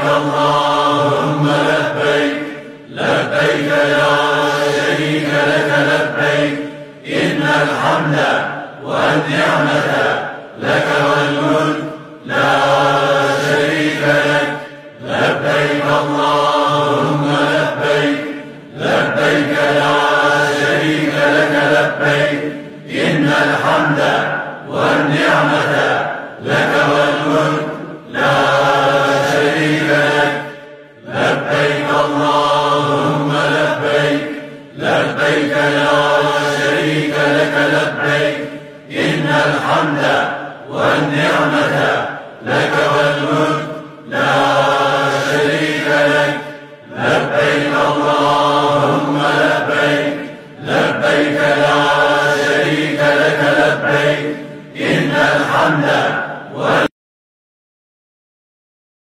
اللهم لبيك لبيك لا شريك لك لبيك إن الحمد والنعمة لك والملك